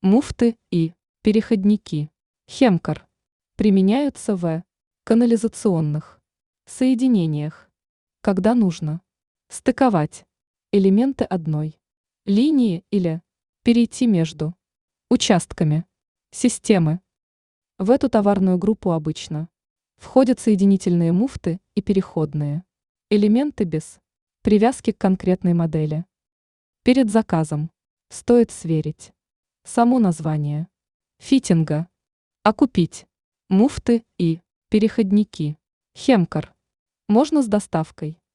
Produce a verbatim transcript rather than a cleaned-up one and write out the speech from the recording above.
Муфты и переходники Хемкор применяются в канализационных соединениях, когда нужно стыковать элементы одной линии или перейти между участками системы. В эту товарную группу обычно входят соединительные муфты и переходные элементы без привязки к конкретной модели. Перед заказом стоит сверить само название фитинга, а купить муфты и переходники Хемкор можно с доставкой.